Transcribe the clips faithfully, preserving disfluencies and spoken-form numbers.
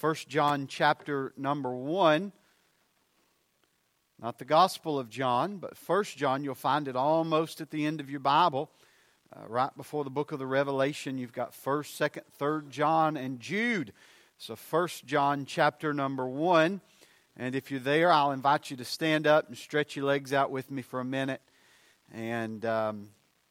First John chapter number one. Not the Gospel of John, but First John. You'll find it almost at the end of your Bible. Uh, right before the book of the Revelation, you've got First, Second, Third John, and Jude. So First John chapter number one. And if you're there, I'll invite you to stand up and stretch your legs out with me for a minute. And um,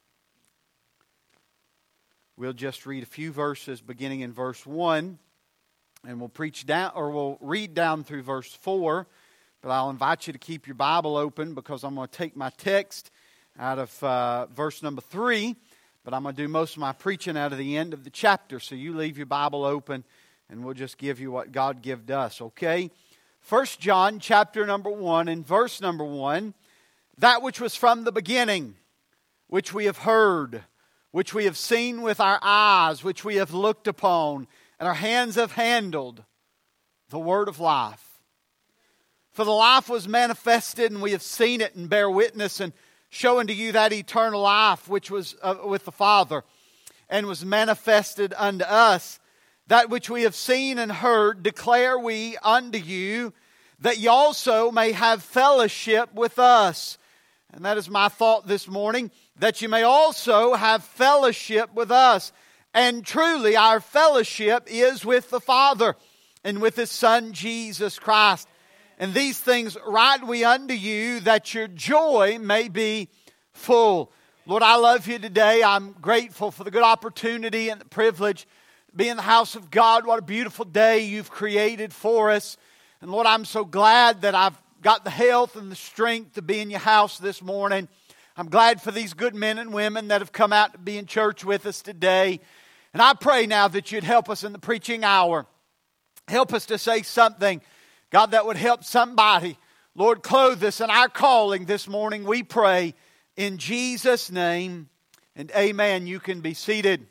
we'll just read a few verses beginning in verse one. And we'll preach down, or we'll read down through verse four. But I'll invite you to keep your Bible open because I'm going to take my text out of uh, verse number three. But I'm going to do most of my preaching out of the end of the chapter. So you leave your Bible open and we'll just give you what God gave us, okay? First John chapter number one and verse number one. That which was from the beginning, which we have heard, which we have seen with our eyes, which we have looked upon, and our hands have handled, the word of life. For the life was manifested, and we have seen it and bear witness and show unto you that eternal life which was uh, with the Father and was manifested unto us. That which we have seen and heard declare we unto you, that ye also may have fellowship with us. And that is my thought this morning, that you may also have fellowship with us. And truly our fellowship is with the Father and with His Son Jesus Christ. And these things write we unto you, that your joy may be full. Lord, I love you today. I'm grateful for the good opportunity and the privilege to be in the house of God. What a beautiful day you've created for us. And Lord, I'm so glad that I've got the health and the strength to be in your house this morning. I'm glad for these good men and women that have come out to be in church with us today. And I pray now that you'd help us in the preaching hour. Help us to say something, God, that would help somebody. Lord, clothe us in our calling this morning, we pray in Jesus' name. And amen. You can be seated.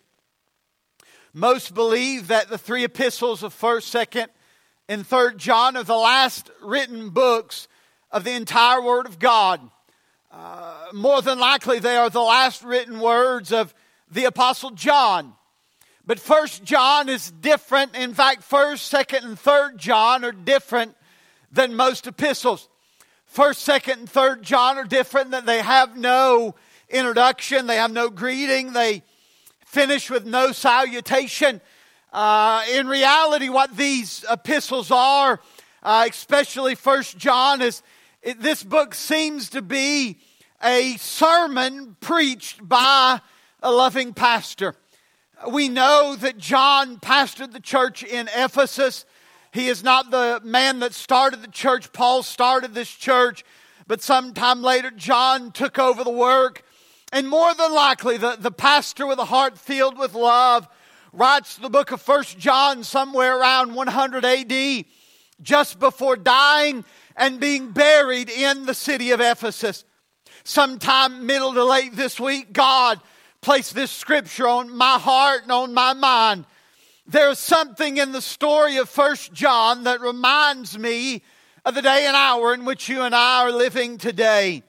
Most believe that the three epistles of First, Second, and Third John are the last written books of the entire Word of God. Uh, more than likely, they are the last written words of the Apostle John. But First John is different. In fact, First, Second, and Third John are different than most epistles. First, Second, and Third John are different, that they have no introduction. They have no greeting. They finish with no salutation. Uh, in reality, what these epistles are, uh, especially First John, is it, this book seems to be a sermon preached by a loving pastor. We know that John pastored the church in Ephesus. He is not the man that started the church. Paul started this church. But sometime later, John took over the work. And more than likely, the, the pastor with a heart filled with love writes the book of First John somewhere around one hundred A D, just before dying and being buried in the city of Ephesus. Sometime middle to late this week, God placed this scripture on my heart and on my mind. There's something in the story of First John that reminds me of the day and hour in which you and I are living today.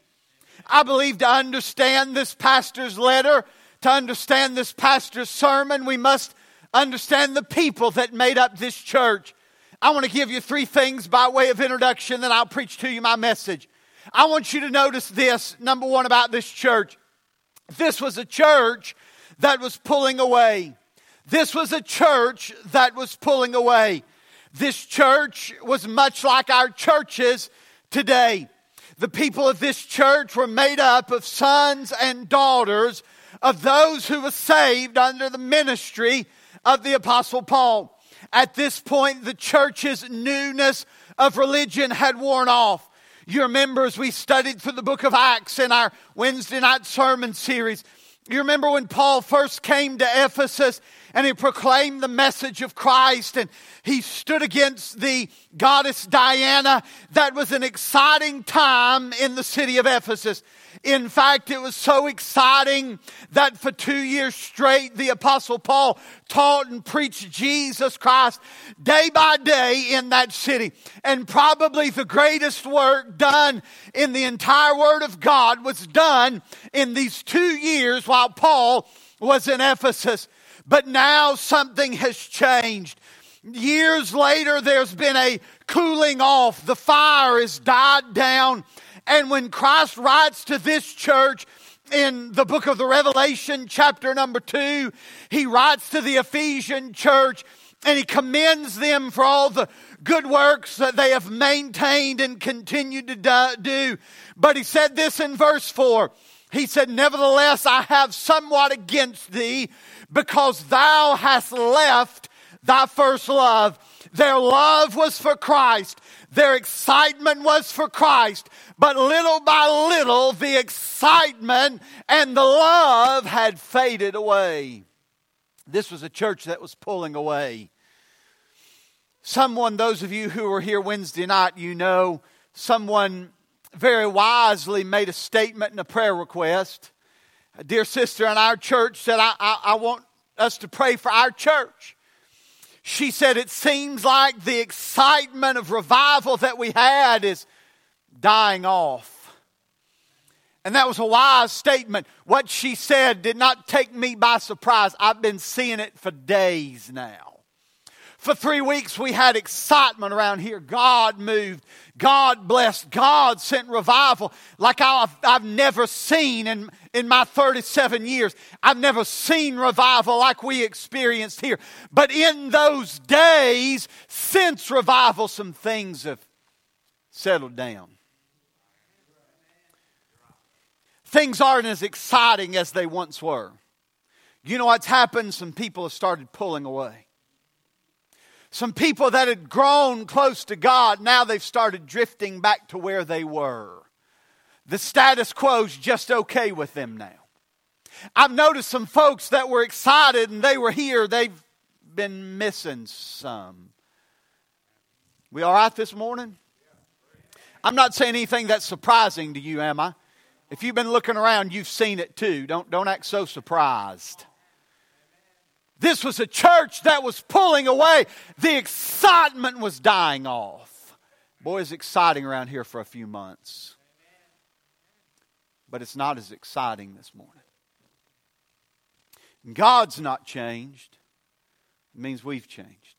I believe to understand this pastor's letter, to understand this pastor's sermon, we must understand the people that made up this church. I want to give you three things by way of introduction, then I'll preach to you my message. I want you to notice this, number one, about this church. This was a church that was pulling away. This was a church that was pulling away. This church was much like our churches today. The people of this church were made up of sons and daughters of those who were saved under the ministry of the Apostle Paul. At this point, the church's newness of religion had worn off. You remember as we studied through the book of Acts in our Wednesday night sermon series, you remember when Paul first came to Ephesus and he proclaimed the message of Christ and he stood against the goddess Diana. That was an exciting time in the city of Ephesus. In fact, it was so exciting that for two years straight, the Apostle Paul taught and preached Jesus Christ day by day in that city. And probably the greatest work done in the entire Word of God was done in these two years while Paul was in Ephesus. But now something has changed. Years later, there's been a cooling off. The fire has died down. And when Christ writes to this church in the book of the Revelation, chapter number two, He writes to the Ephesian church and He commends them for all the good works that they have maintained and continued to do. But He said this in verse four. He said, "Nevertheless, I have somewhat against thee, because thou hast left thy first love." Their love was for Christ. Their excitement was for Christ. But little by little, the excitement and the love had faded away. This was a church that was pulling away. Someone, those of you who were here Wednesday night, you know, someone very wisely made a statement and a prayer request. A dear sister in our church said, I, I, I want us to pray for our church. She said, it seems like the excitement of revival that we had is dying off. And that was a wise statement. What she said did not take me by surprise. I've been seeing it for days now. For three weeks we had excitement around here. God moved. God blessed. God sent revival like I've, I've never seen in, in my thirty-seven years. I've never seen revival like we experienced here. But in those days, since revival, some things have settled down. Things aren't as exciting as they once were. You know what's happened? Some people have started pulling away. Some people that had grown close to God, now they've started drifting back to where they were. The status quo's just okay with them now. I've noticed some folks that were excited and they were here, they've been missing some. We all right this morning? I'm not saying anything that's surprising to you, am I? If you've been looking around, you've seen it too. Don't, don't act so surprised. This was a church that was pulling away. The excitement was dying off. Boy, it's exciting around here for a few months. But it's not as exciting this morning. God's not changed. It means we've changed.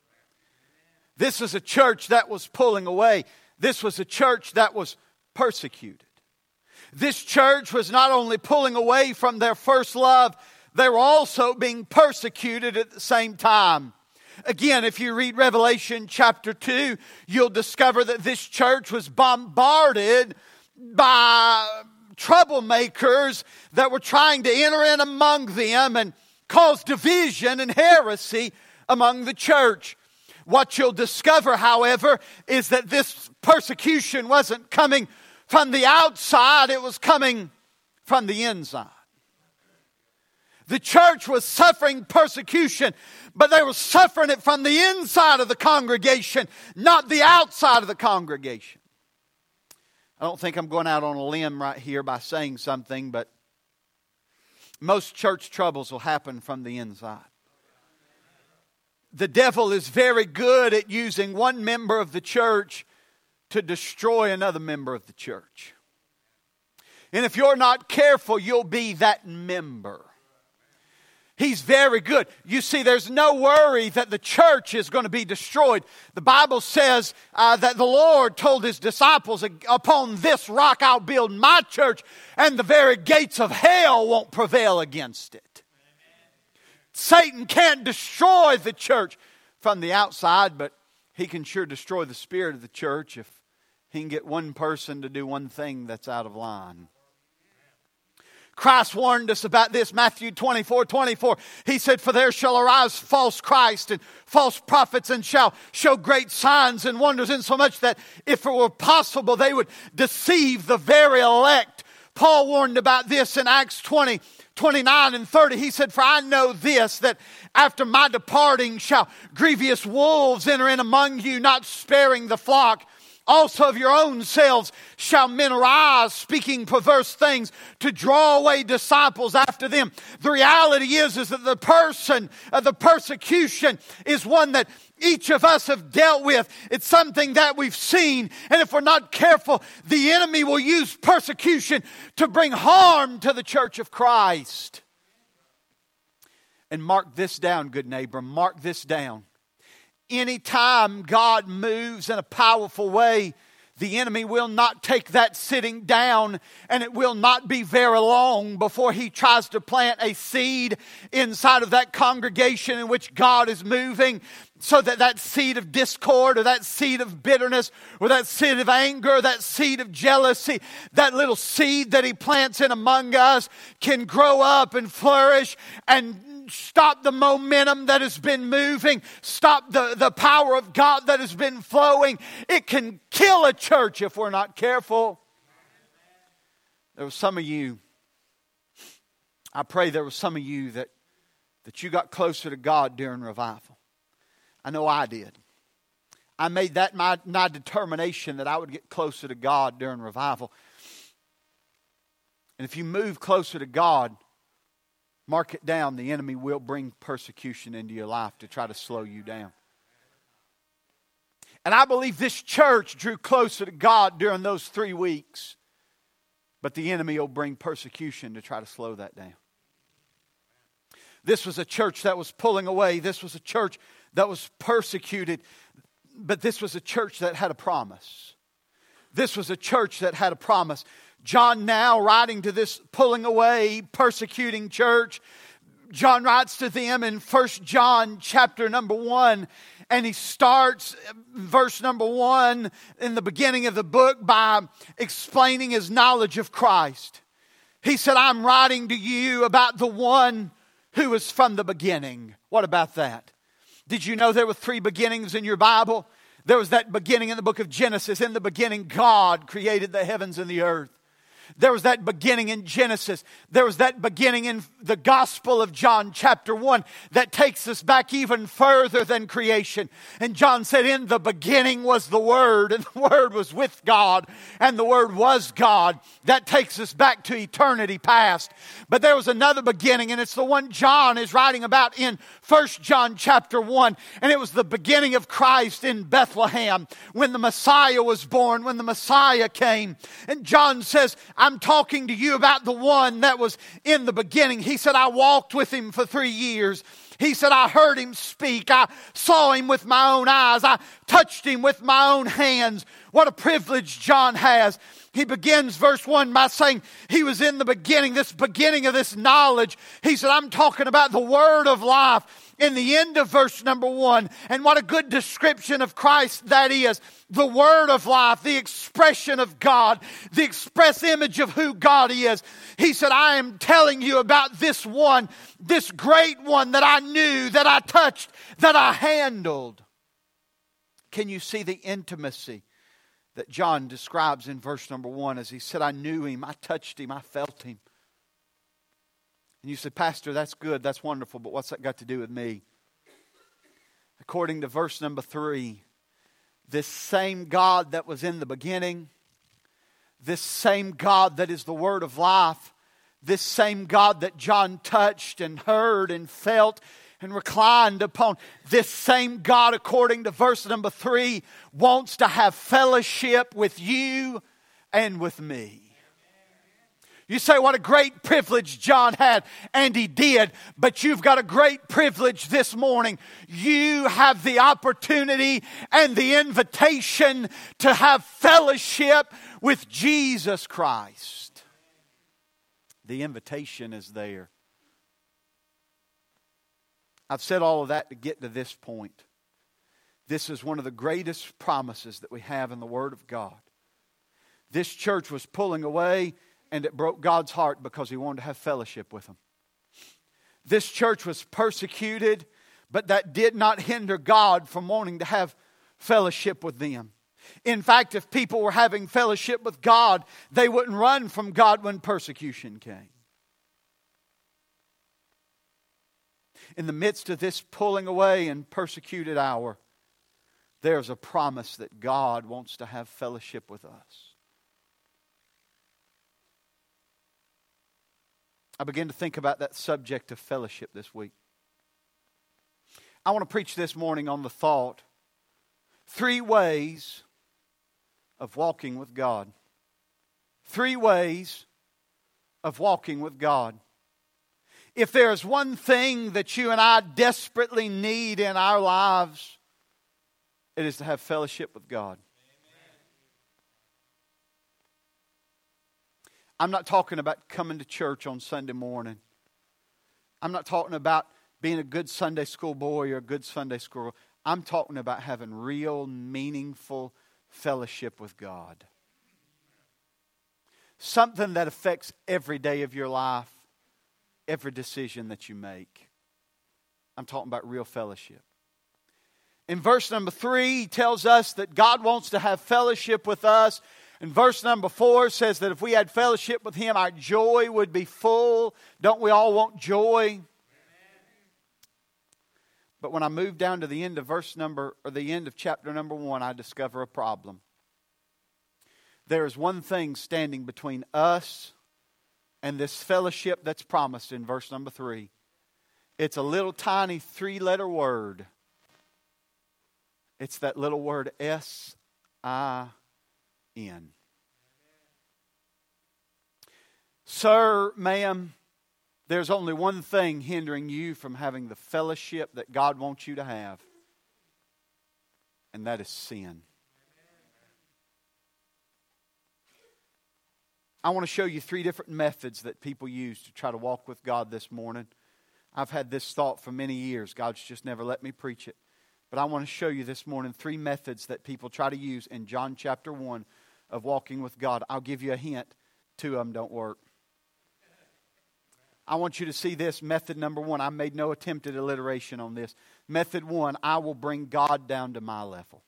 This was a church that was pulling away. This was a church that was persecuted. This church was not only pulling away from their first love, they were also being persecuted at the same time. Again, if you read Revelation chapter two, you'll discover that this church was bombarded by troublemakers that were trying to enter in among them and cause division and heresy among the church. What you'll discover, however, is that this persecution wasn't coming from the outside, it was coming from the inside. The church was suffering persecution, but they were suffering it from the inside of the congregation, not the outside of the congregation. I don't think I'm going out on a limb right here by saying something, but most church troubles will happen from the inside. The devil is very good at using one member of the church to destroy another member of the church. And if you're not careful, you'll be that member. He's very good. You see, there's no worry that the church is going to be destroyed. The Bible says uh, that the Lord told His disciples, upon this rock I'll build my church, and the very gates of hell won't prevail against it. Satan can't destroy the church from the outside, but he can sure destroy the spirit of the church if he can get one person to do one thing that's out of line. Christ warned us about this, Matthew twenty-four twenty-four. He said, for there shall arise false Christ and false prophets, and shall show great signs and wonders, insomuch that if it were possible, they would deceive the very elect. Paul warned about this in Acts twenty, twenty-nine and thirty. He said, for I know this, that after my departing shall grievous wolves enter in among you, not sparing the flock. Also of your own selves shall men arise, speaking perverse things, to draw away disciples after them. The reality is, is that the person of the persecution is one that each of us have dealt with. It's something that we've seen. And if we're not careful, the enemy will use persecution to bring harm to the church of Christ. And mark this down, good neighbor. Mark this down. anytime God moves in a powerful way, the enemy will not take that sitting down, and it will not be very long before he tries to plant a seed inside of that congregation in which God is moving, so that that seed of discord or that seed of bitterness or that seed of anger or that seed of jealousy, that little seed that he plants in among us can grow up and flourish and stop the momentum that has been moving, stop the, the power of God that has been flowing. It can kill a church if we're not careful. There was some of you, I pray there was some of you that, that you got closer to God during revival. I know I did. I made that my, my determination that I would get closer to God during revival. And if you move closer to God, mark it down, the enemy will bring persecution into your life to try to slow you down. And I believe this church drew closer to God during those three weeks. But the enemy will bring persecution to try to slow that down. This was a church that was pulling away. This was a church that was persecuted. But this was a church that had a promise. This was a church that had a promise. John, now writing to this pulling away, persecuting church, John writes to them in First John chapter number one, and he starts verse number one in the beginning of the book by explaining his knowledge of Christ. He said, I'm writing to you about the one who is from the beginning. What about that? Did you know there were three beginnings in your Bible? There was that beginning in the book of Genesis. In the beginning, God created the heavens and the earth. There was that beginning in Genesis. There was that beginning in the Gospel of John chapter one that takes us back even further than creation. And John said, in the beginning was the Word, and the Word was with God, and the Word was God. That takes us back to eternity past. But there was another beginning, and it's the one John is writing about in First John chapter one. And it was the beginning of Christ in Bethlehem, when the Messiah was born, when the Messiah came. And John says, I'm talking to you about the one that was in the beginning. He said, I walked with him for three years. He said, I heard him speak. I saw him with my own eyes. I touched him with my own hands. What a privilege John has. He begins verse one by saying he was in the beginning, this beginning of this knowledge. He said, I'm talking about the word of life in the end of verse number one. And what a good description of Christ that is. The word of life, the expression of God, the express image of who God is. He said, I am telling you about this one, this great one that I knew, that I touched, that I handled. Can you see the intimacy that John describes in verse number one as he said, I knew him, I touched him, I felt him. And you say, Pastor, that's good, that's wonderful, but what's that got to do with me? According to verse number three, this same God that was in the beginning, this same God that is the word of life, this same God that John touched and heard and felt and reclined upon, this same God, according to verse number three, wants to have fellowship with you and with me. You say, what a great privilege John had, and he did. But you've got a great privilege this morning. You have the opportunity and the invitation to have fellowship with Jesus Christ. The invitation is there. I've said all of that to get to this point. This is one of the greatest promises that we have in the Word of God. This church was pulling away, and it broke God's heart because He wanted to have fellowship with them. This church was persecuted, but that did not hinder God from wanting to have fellowship with them. In fact, if people were having fellowship with God, they wouldn't run from God when persecution came. In the midst of this pulling away and persecuted hour, there's a promise that God wants to have fellowship with us. I began to think about that subject of fellowship this week. I want to preach this morning on the thought, three ways of walking with God. Three ways of walking with God. If there's one thing that you and I desperately need in our lives, It is to have fellowship with God. I'm not talking about coming to church on Sunday morning. I'm not talking about being a good Sunday school boy or a good Sunday school girl. I'm talking about having real, meaningful fellowship with God. Something that affects every day of your life, every decision that you make. I'm talking about real fellowship. In verse number three, he tells us that God wants to have fellowship with us. And verse number four says that if we had fellowship with Him, our joy would be full. Don't we all want joy? But when I move down to the end of verse number, or the end of chapter number one, I discover a problem. There is one thing standing between us and this fellowship that's promised in verse number three. It's a little tiny three-letter word. It's that little word S I N. Sir, ma'am, there's only one thing hindering you from having the fellowship that God wants you to have. And that is sin. I want to show you three different methods that people use to try to walk with God this morning. I've had this thought for many years. God's just never let me preach it. But I want to show you this morning three methods that people try to use in John chapter one of walking with God. I'll give you a hint. Two of them don't work. I want you to see this. Method number one. I made no attempt at alliteration on this. Method one. I will bring God down to my level.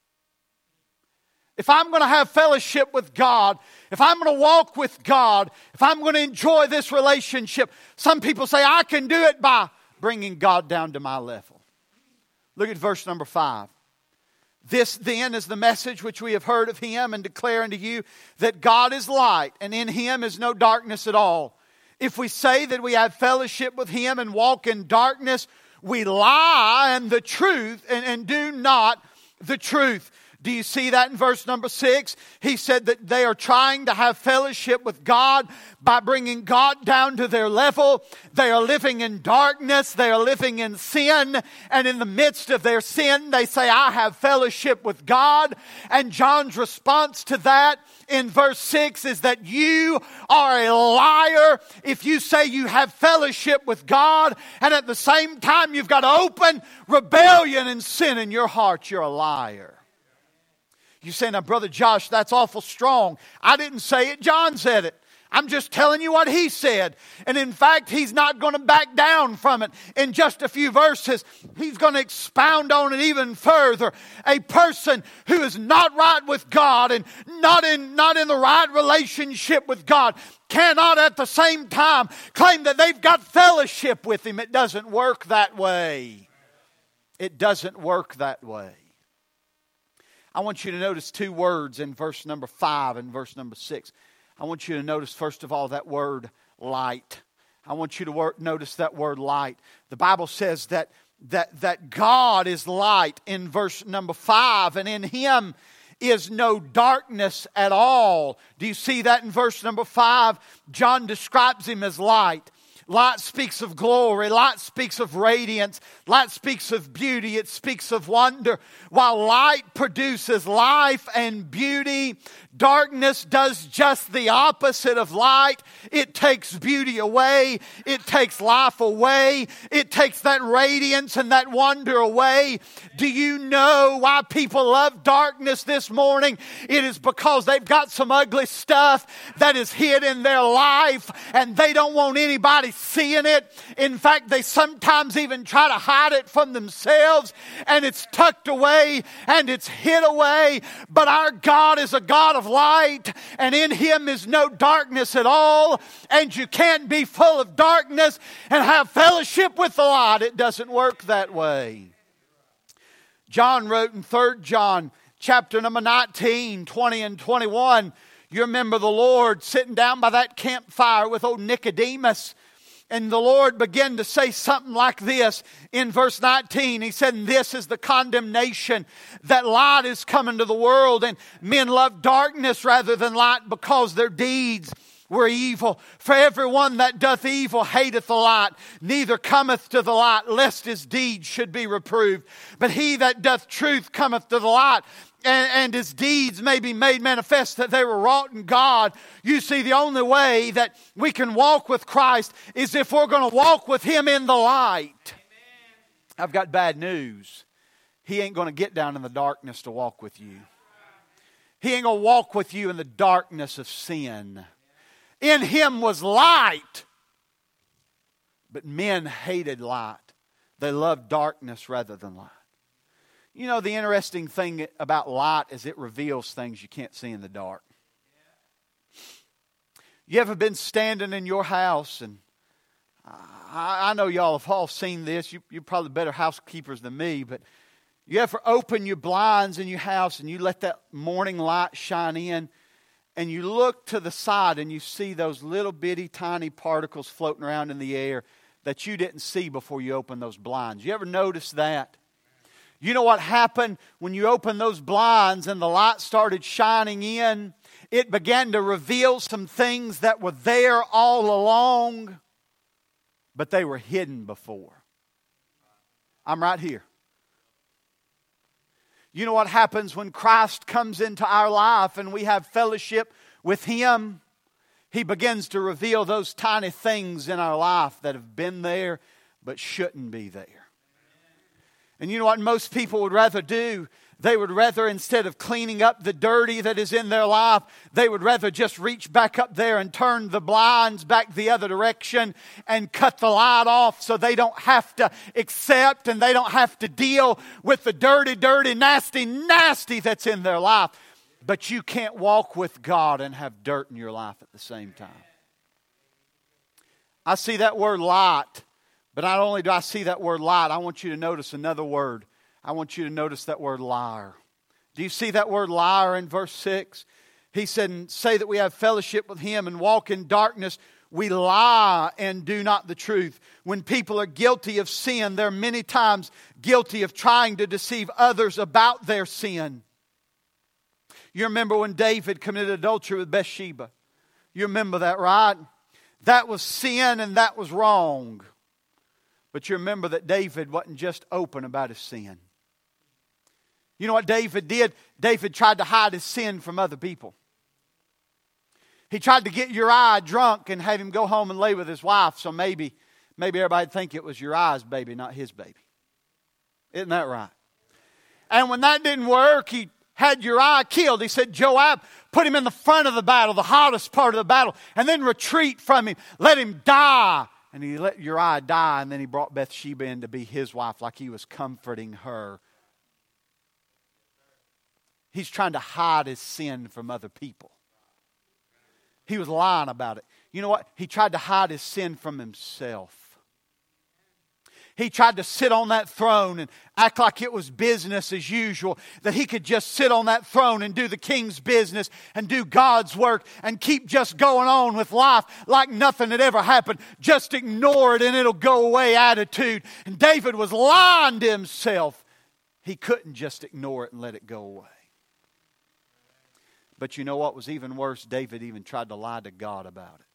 If I'm going to have fellowship with God, if I'm going to walk with God, if I'm going to enjoy this relationship, some people say I can do it by bringing God down to my level. Look at verse number five. This then is the message which we have heard of Him and declare unto you that God is light and in Him is no darkness at all. If we say that we have fellowship with Him and walk in darkness, we lie and the truth and, and do not the truth. Do you see that in verse number six? He said that they are trying to have fellowship with God by bringing God down to their level. They are living in darkness. They are living in sin. And in the midst of their sin, they say, I have fellowship with God. And John's response to that in verse six is that you are a liar if you say you have fellowship with God and at the same time you've got open rebellion and sin in your heart. You're a liar. You say, now, Brother Josh, that's awful strong. I didn't say it. John said it. I'm just telling you what he said. And in fact, he's not going to back down from it. In just a few verses, he's going to expound on it even further. A person who is not right with God and not in, not in the right relationship with God cannot at the same time claim that they've got fellowship with Him. It doesn't work that way. It doesn't work that way. I want you to notice two words in verse number five and verse number six. I want you to notice, first of all, that word light. I want you to wor- notice that word light. The Bible says that, that, that God is light in verse number five, and in Him is no darkness at all. Do you see that in verse number five? John describes Him as light. Light speaks of glory. Light speaks of radiance. Light speaks of beauty. It speaks of wonder. While light produces life and beauty, darkness does just the opposite of light. It takes beauty away. It takes life away. It takes that radiance and that wonder away. Do you know why people love darkness this morning? It is because they've got some ugly stuff that is hid in their life and they don't want anybody seeing it. In fact, they sometimes even try to hide it from themselves, and it's tucked away and it's hid away. But our God is a God of light, and in Him is no darkness at all. And you can't be full of darkness and have fellowship with the light. It doesn't work that way. John wrote in Third John chapter number nineteen, twenty and twenty-one. You remember the Lord sitting down by that campfire with old Nicodemus. And the Lord began to say something like this in verse nineteen. He said, this is the condemnation, that light is come into the world, and men love darkness rather than light because their deeds were evil. For everyone that doth evil hateth the light, neither cometh to the light, lest his deeds should be reproved. But he that doth truth cometh to the light, and, and his deeds may be made manifest that they were wrought in God. You see, the only way that we can walk with Christ is if we're going to walk with Him in the light. Amen. I've got bad news. He ain't going to get down in the darkness to walk with you. He ain't going to walk with you in the darkness of sin. In Him was light. But men hated light. They loved darkness rather than light. You know, the interesting thing about light is it reveals things you can't see in the dark. You ever been standing in your house, and I, I know y'all have all seen this. You, you're probably better housekeepers than me, but you ever open your blinds in your house and you let that morning light shine in, and you look to the side and you see those little bitty tiny particles floating around in the air that you didn't see before you opened those blinds. You ever notice that? You know what happened when you opened those blinds and the light started shining in? It began to reveal some things that were there all along, but they were hidden before. I'm right here. You know what happens when Christ comes into our life and we have fellowship with Him? He begins to reveal those tiny things in our life that have been there but shouldn't be there. And you know what most people would rather do? They would rather, instead of cleaning up the dirty that is in their life, they would rather just reach back up there and turn the blinds back the other direction and cut the light off so they don't have to accept and they don't have to deal with the dirty, dirty, nasty, nasty that's in their life. But you can't walk with God and have dirt in your life at the same time. I see that word light. But not only do I see that word light, I want you to notice another word. I want you to notice that word liar. Do you see that word liar in verse six? He said, say that we have fellowship with Him and walk in darkness. We lie and do not the truth. When people are guilty of sin, they're many times guilty of trying to deceive others about their sin. You remember when David committed adultery with Bathsheba? You remember that, right? That was sin and that was wrong. But you remember that David wasn't just open about his sin. You know what David did? David tried to hide his sin from other people. He tried to get Uriah drunk and have him go home and lay with his wife, so maybe, maybe everybody would think it was Uriah's baby, not his baby. Isn't that right? And when that didn't work, he had Uriah killed. He said, Joab, put him in the front of the battle, the hottest part of the battle, and then retreat from him. Let him die. And he let Uriah die, and then he brought Bathsheba in to be his wife like he was comforting her. He's trying to hide his sin from other people. He was lying about it. You know what? He tried to hide his sin from himself. He tried to sit on that throne and act like it was business as usual. That he could just sit on that throne and do the king's business and do God's work and keep just going on with life like nothing had ever happened. Just ignore it and it'll go away attitude. And David was lying to himself. He couldn't just ignore it and let it go away. But you know what was even worse? David even tried to lie to God about it.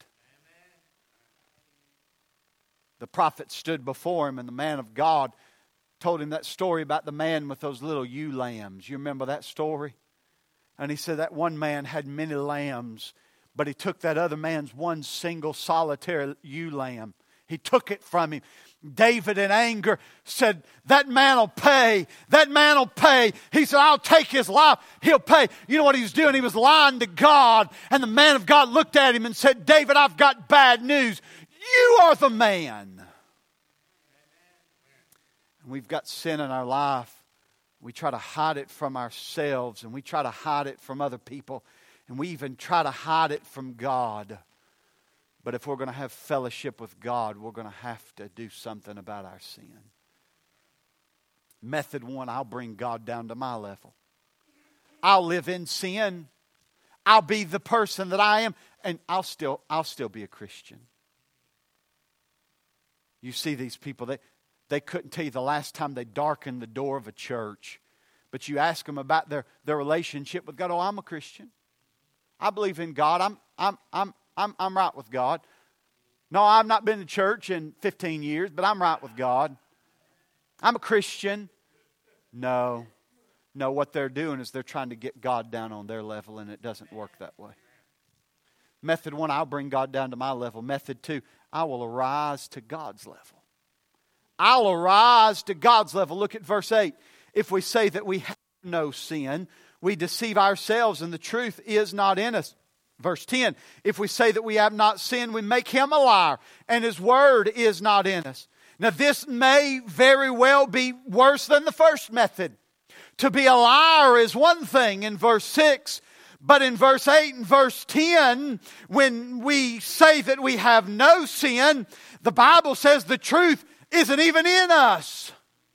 The prophet stood before him and the man of God told him that story about the man with those little ewe lambs. You remember that story? And he said that one man had many lambs, but he took that other man's one single solitary ewe lamb. He took it from him. David in anger said, that man will pay. That man will pay. He said, I'll take his life. He'll pay. You know what he was doing? He was lying to God. And the man of God looked at him and said, David, I've got bad news. You are the man. And we've got sin in our life. We try to hide it from ourselves, and we try to hide it from other people, and we even try to hide it from God. But if we're going to have fellowship with God, we're going to have to do something about our sin. Method one, I'll bring God down to my level. I'll live in sin. I'll be the person that I am, and I'll still, I'll still be a Christian. You see these people, they, they couldn't tell you the last time they darkened the door of a church. But you ask them about their, their relationship with God. Oh, I'm a Christian. I believe in God. I'm, I'm, I'm, I'm, I'm right with God. No, I've not been to church in fifteen years, but I'm right with God. I'm a Christian. No. No, what they're doing is they're trying to get God down on their level, and it doesn't work that way. Method one, I'll bring God down to my level. Method two, I will arise to God's level. I'll arise to God's level. Look at verse eight. If we say that we have no sin, we deceive ourselves and the truth is not in us. Verse ten, if we say that we have not sinned, we make Him a liar and His word is not in us. Now this may very well be worse than the first method. To be a liar is one thing in verse six, but in verse eight and verse ten, when we say that we have no sin, the Bible says the truth isn't even in us.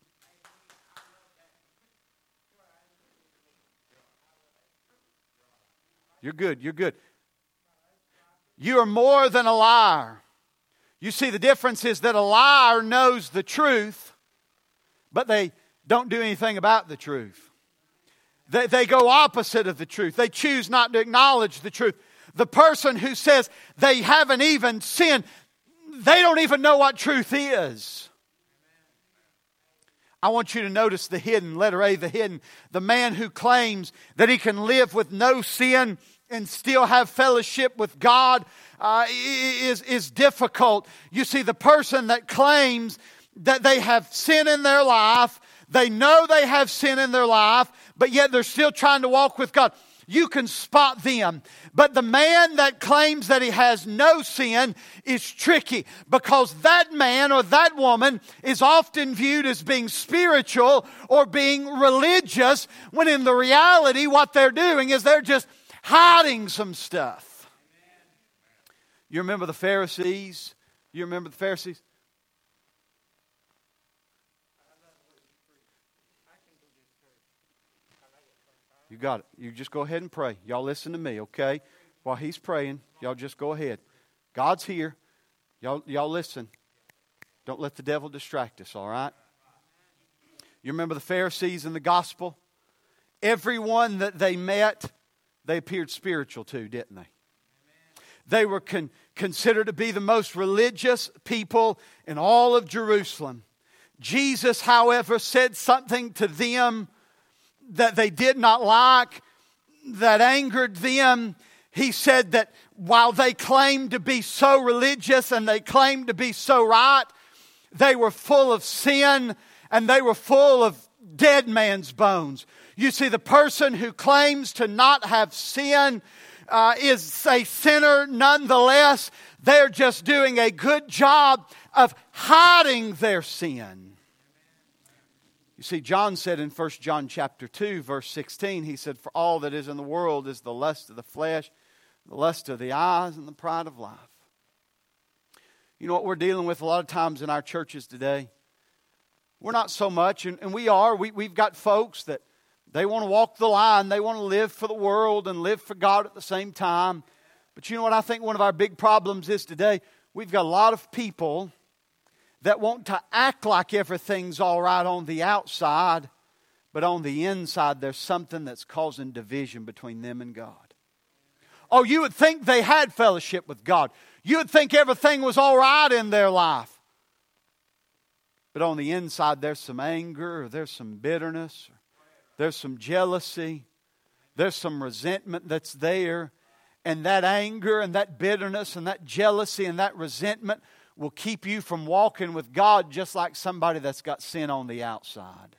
You're good, you're good. You are more than a liar. You see, the difference is that a liar knows the truth, but they don't do anything about the truth. They, they go opposite of the truth. They choose not to acknowledge the truth. The person who says they haven't even sinned, they don't even know what truth is. I want you to notice the hidden, letter A, the hidden. The man who claims that he can live with no sin and still have fellowship with God uh, is, is difficult. You see, the person that claims that they have sin in their life, they know they have sin in their life, but yet they're still trying to walk with God. You can spot them. But the man that claims that he has no sin is tricky, because that man or that woman is often viewed as being spiritual or being religious, when in the reality what they're doing is they're just hiding some stuff. You remember the Pharisees? You remember the Pharisees? You got it. You just go ahead and pray. Y'all listen to me, okay? While he's praying, y'all just go ahead. God's here. Y'all, y'all listen. Don't let the devil distract us, all right? You remember the Pharisees in the gospel? Everyone that they met, they appeared spiritual to, didn't they? They were con- considered to be the most religious people in all of Jerusalem. Jesus, however, said something to them that they did not like, that angered them. He said that while they claimed to be so religious and they claimed to be so right, they were full of sin and they were full of dead man's bones. You see, the person who claims to not have sin uh, is a sinner nonetheless. They're just doing a good job of hiding their sin. You see, John said in First John chapter two, verse sixteen, he said, "For all that is in the world is the lust of the flesh, the lust of the eyes, and the pride of life." You know what we're dealing with a lot of times in our churches today? We're not so much, and, and we are. We, we've got folks that they want to walk the line. They want to live for the world and live for God at the same time. But you know what I think one of our big problems is today? We've got a lot of people that want to act like everything's all right on the outside, but on the inside there's something that's causing division between them and God. Oh, you would think they had fellowship with God. You would think everything was all right in their life. But on the inside there's some anger, or there's some bitterness, or there's some jealousy, there's some resentment that's there. And that anger and that bitterness and that jealousy and that resentment will keep you from walking with God, just like somebody that's got sin on the outside.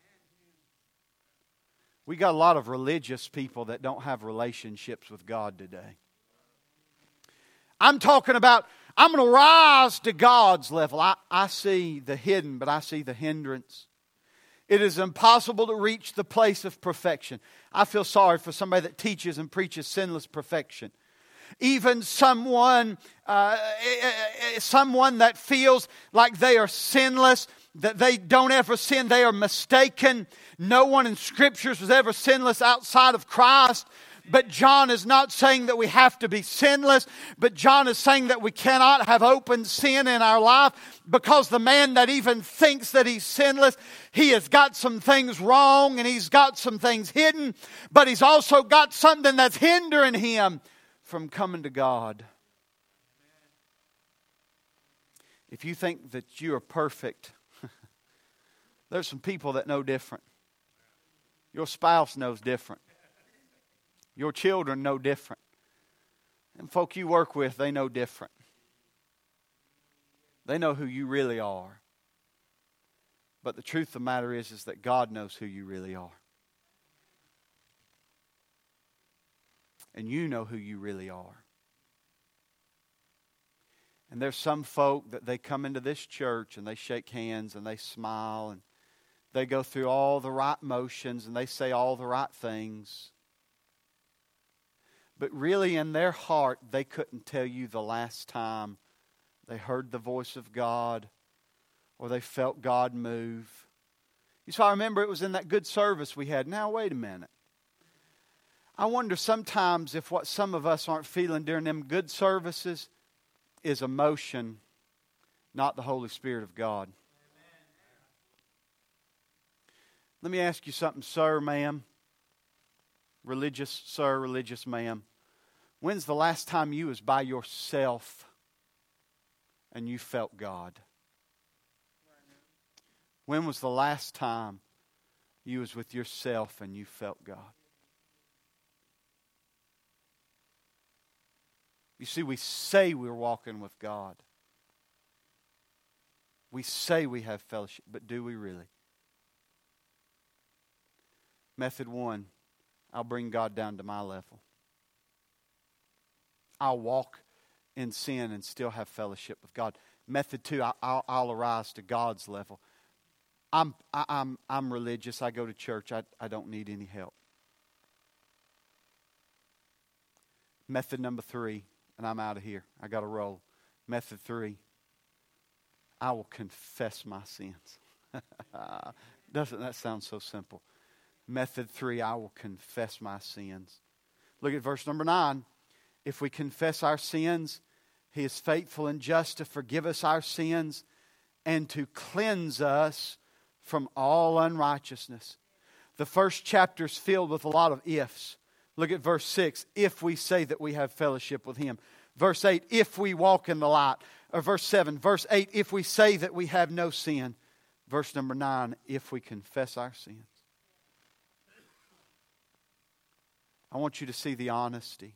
We got a lot of religious people that don't have relationships with God today. I'm talking about, I'm going to rise to God's level. I, I see the hidden, but I see the hindrance. It is impossible to reach the place of perfection. I feel sorry for somebody that teaches and preaches sinless perfection. Even someone, uh, someone that feels like they are sinless, that they don't ever sin, they are mistaken. No one in Scriptures was ever sinless outside of Christ. But John is not saying that we have to be sinless, but John is saying that we cannot have open sin in our life, because the man that even thinks that he's sinless, he has got some things wrong and he's got some things hidden, but he's also got something that's hindering him from coming to God. If you think that you are perfect, there's some people that know different. Your spouse knows different. Your children know different. And folk you work with, they know different. They know who you really are. But the truth of the matter is, is that God knows who you really are. And you know who you really are. And there's some folk that they come into this church and they shake hands and they smile and they go through all the right motions and they say all the right things. But really in their heart, they couldn't tell you the last time they heard the voice of God or they felt God move. You see, I remember it was in that good service we had. Now, wait a minute. I wonder sometimes if what some of us aren't feeling during them good services is emotion, not the Holy Spirit of God. Let me ask you something, sir, ma'am. Religious sir, religious ma'am. When's the last time you was by yourself and you felt God? When was the last time you was with yourself and you felt God? You see, we say we're walking with God. We say we have fellowship, but do we really? Method one, I'll bring God down to my level. I'll walk in sin and still have fellowship with God. Method two, I'll, I'll arise to God's level. I'm, I, I'm, I'm religious. I go to church. I, I don't need any help. Method number three, and I'm out of here. I got to roll. Method three, I will confess my sins. Doesn't that sound so simple? Method three, I will confess my sins. Look at verse number nine. If we confess our sins, He is faithful and just to forgive us our sins and to cleanse us from all unrighteousness. The first chapter is filled with a lot of ifs. Look at verse six. If we say that we have fellowship with Him. Verse eight. If we walk in the light. Or verse seven. Verse eight. If we say that we have no sin. Verse number nine. If we confess our sins. I want you to see the honesty.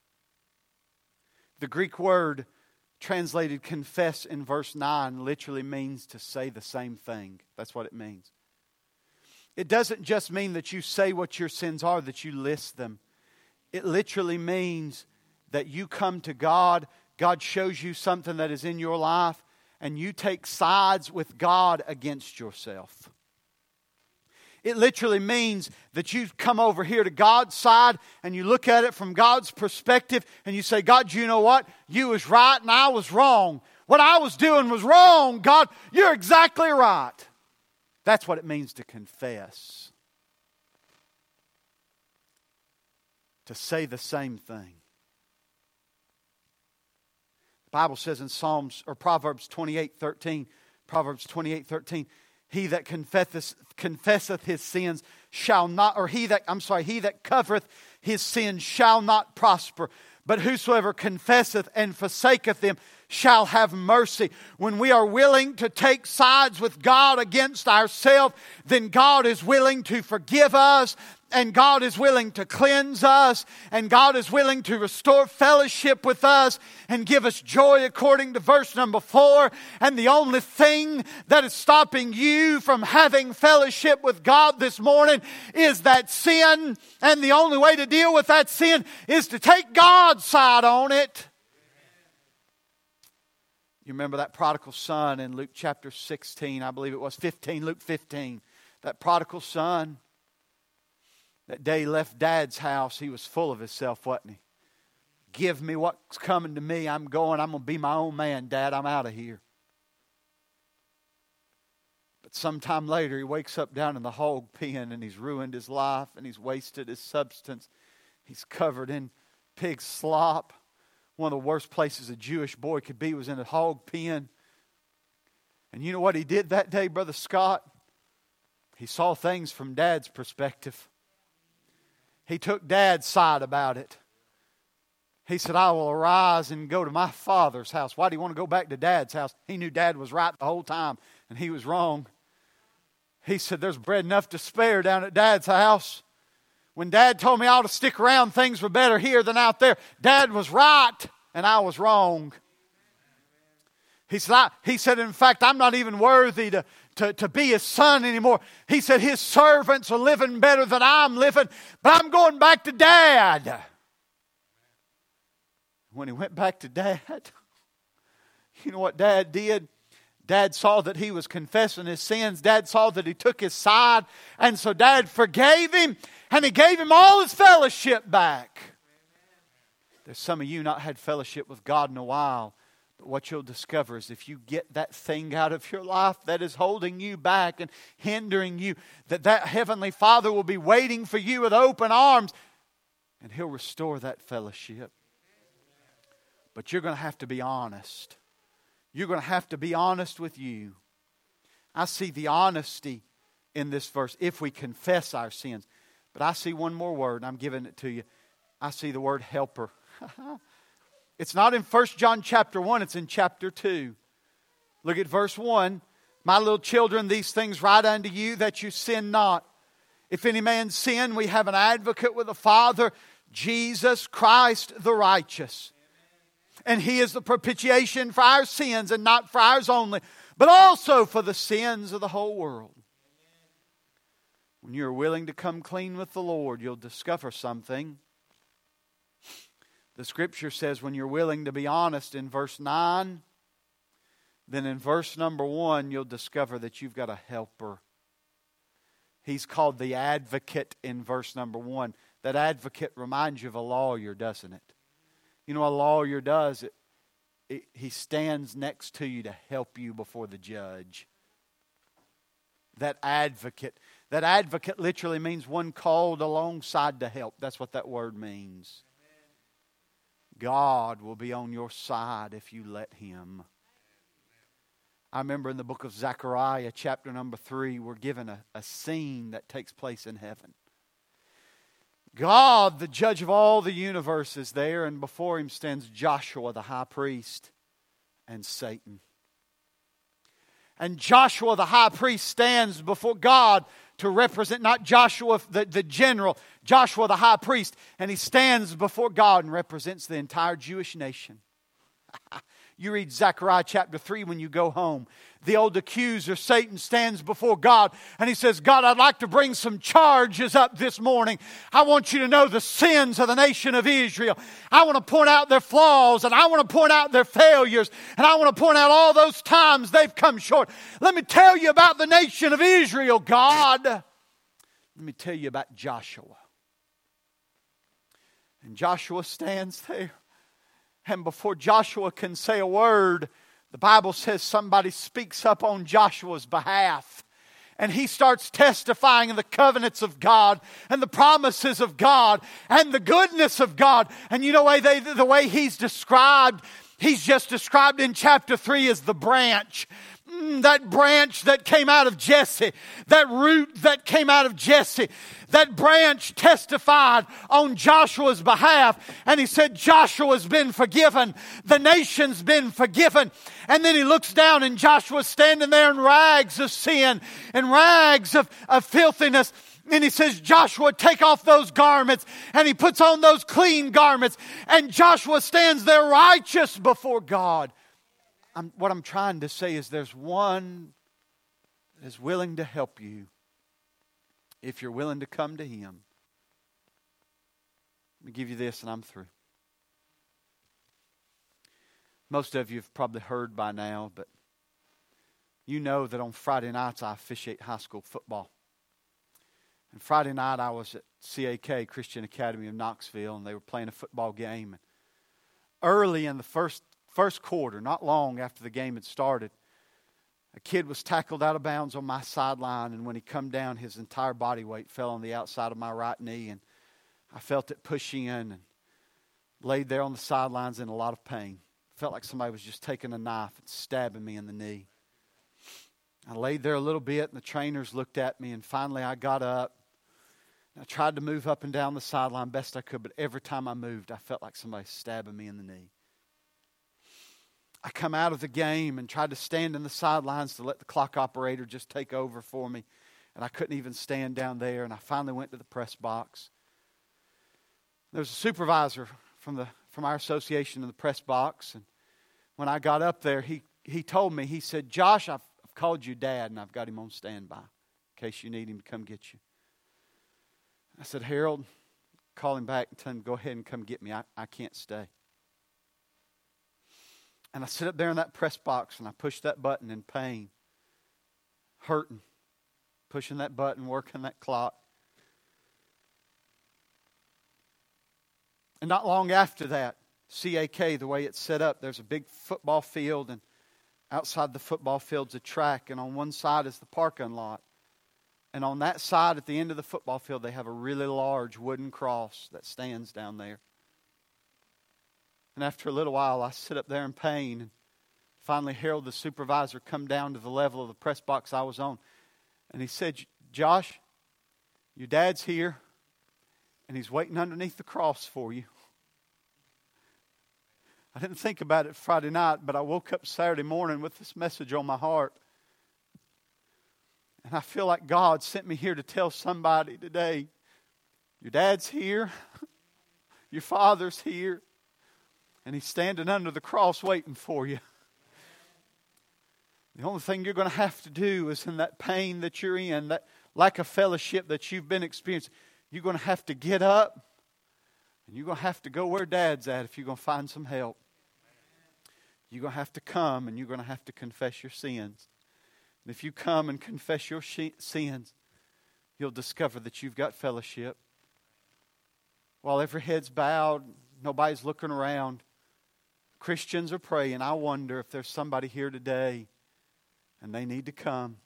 The Greek word translated confess in verse nine literally means to say the same thing. That's what it means. It doesn't just mean that you say what your sins are, that you list them. It literally means that you come to God, God shows you something that is in your life, and you take sides with God against yourself. It literally means that you come over here to God's side and you look at it from God's perspective and you say, God, you know what? You was right and I was wrong. What I was doing was wrong. God, you're exactly right. That's what it means to confess. To say the same thing. The Bible says in Psalms or Proverbs twenty-eight thirteen, Proverbs twenty-eight thirteen, he that confesseth, confesseth his sins shall not, or he that, I'm sorry, he that covereth his sins shall not prosper. But whosoever confesseth and forsaketh them shall have mercy. When we are willing to take sides with God against ourselves, then God is willing to forgive us. And God is willing to cleanse us. And God is willing to restore fellowship with us and give us joy according to verse number four. And the only thing that is stopping you from having fellowship with God this morning is that sin. And the only way to deal with that sin is to take God's side on it. You remember that prodigal son in Luke chapter sixteen, I believe it was fifteen, Luke fifteen. That prodigal son. That day he left Dad's house, he was full of himself, wasn't he? Give me what's coming to me. I'm going. I'm going to be my own man, Dad. I'm out of here. But sometime later, he wakes up down in the hog pen and he's ruined his life and he's wasted his substance. He's covered in pig slop. One of the worst places a Jewish boy could be was in a hog pen. And you know what he did that day, Brother Scott? He saw things from Dad's perspective. He took Dad's side about it. He said, I will arise and go to my father's house. Why do you want to go back to Dad's house? He knew Dad was right the whole time, and he was wrong. He said, there's bread enough to spare down at Dad's house. When Dad told me I ought to stick around, things were better here than out there. Dad was right, and I was wrong. He said, I, he said, in fact, I'm not even worthy to, to, to be his son anymore. He said, his servants are living better than I'm living, but I'm going back to Dad. When he went back to Dad, you know what Dad did? Dad saw that he was confessing his sins. Dad saw that he took his side. And so Dad forgave him, and he gave him all his fellowship back. There's some of you not had fellowship with God in a while. But what you'll discover is if you get that thing out of your life that is holding you back and hindering you, that that Heavenly Father will be waiting for you with open arms, and He'll restore that fellowship. But you're going to have to be honest. You're going to have to be honest with you. I see the honesty in this verse, if we confess our sins. But I see one more word, and I'm giving it to you. I see the word helper. It's not in First John chapter one, it's in chapter two. Look at verse one. My little children, these things write unto you that you sin not. If any man sin, we have an advocate with the Father, Jesus Christ the righteous. And He is the propitiation for our sins, and not for ours only, but also for the sins of the whole world. When you're willing to come clean with the Lord, you'll discover something. The Scripture says when you're willing to be honest in verse nine, then in verse number one, you'll discover that you've got a helper. He's called the advocate in verse number one. That advocate reminds you of a lawyer, doesn't it? You know what a lawyer does? It, it, he stands next to you to help you before the judge. That advocate. That advocate literally means one called alongside to help. That's what that word means. God will be on your side if you let Him. I remember in the book of Zechariah, chapter number three, we're given a, a scene that takes place in heaven. God, the judge of all the universe, is there, and before Him stands Joshua, the high priest, and Satan. And Joshua, the high priest, stands before God to represent not Joshua, the, the general, Joshua, the high priest, and he stands before God and represents the entire Jewish nation. You read Zechariah chapter three when you go home. The old accuser, Satan, stands before God and he says, God, I'd like to bring some charges up this morning. I want you to know the sins of the nation of Israel. I want to point out their flaws, and I want to point out their failures, and I want to point out all those times they've come short. Let me tell you about the nation of Israel, God. Let me tell you about Joshua. And Joshua stands there. And before Joshua can say a word, the Bible says somebody speaks up on Joshua's behalf. And he starts testifying of the covenants of God and the promises of God and the goodness of God. And you know the way, they, the way he's described, he's just described in chapter three as the branch. That branch that came out of Jesse, that root that came out of Jesse, that branch testified on Joshua's behalf. And he said, Joshua's been forgiven. The nation's been forgiven. And then he looks down and Joshua's standing there in rags of sin and rags of, of filthiness. And he says, Joshua, take off those garments. And he puts on those clean garments. And Joshua stands there righteous before God. I'm, what I'm trying to say is there's one that is willing to help you if you're willing to come to Him. Let me give you this and I'm through. Most of you have probably heard by now, but you know that on Friday nights I officiate high school football. And Friday night I was at C A K, Christian Academy of Knoxville, and they were playing a football game. And early in the first First quarter, not long after the game had started, a kid was tackled out of bounds on my sideline, and when he come down, his entire body weight fell on the outside of my right knee, and I felt it push in and laid there on the sidelines in a lot of pain. Felt like somebody was just taking a knife and stabbing me in the knee. I laid there a little bit, and the trainers looked at me, and finally I got up. I tried to move up and down the sideline best I could, but every time I moved, I felt like somebody stabbing me in the knee. I come out of the game and tried to stand in the sidelines to let the clock operator just take over for me. And I couldn't even stand down there. And I finally went to the press box. There was a supervisor from the from our association in the press box. And when I got up there, he, he told me, he said, Josh, I've, I've called you Dad, and I've got him on standby in case you need him to come get you. I said, Harold, call him back and tell him, go ahead and come get me. I, I can't stay. And I sit up there in that press box, and I push that button in pain, hurting, pushing that button, working that clock. And not long after that, C A K, the way it's set up, there's a big football field, and outside the football field's a track, and on one side is the parking lot. And on that side, at the end of the football field, they have a really large wooden cross that stands down there. And after a little while, I sit up there in pain. And finally, Harold, the supervisor, come down to the level of the press box I was on. And he said, Josh, your dad's here, and he's waiting underneath the cross for you. I didn't think about it Friday night, but I woke up Saturday morning with this message on my heart. And I feel like God sent me here to tell somebody today, your dad's here, your father's here, and he's standing under the cross waiting for you. The only thing you're going to have to do is in that pain that you're in, that lack of fellowship that you've been experiencing, you're going to have to get up and you're going to have to go where Dad's at if you're going to find some help. You're going to have to come and you're going to have to confess your sins. And if you come and confess your sins, you'll discover that you've got fellowship. While every head's bowed, nobody's looking around, Christians are praying. I wonder if there's somebody here today and they need to come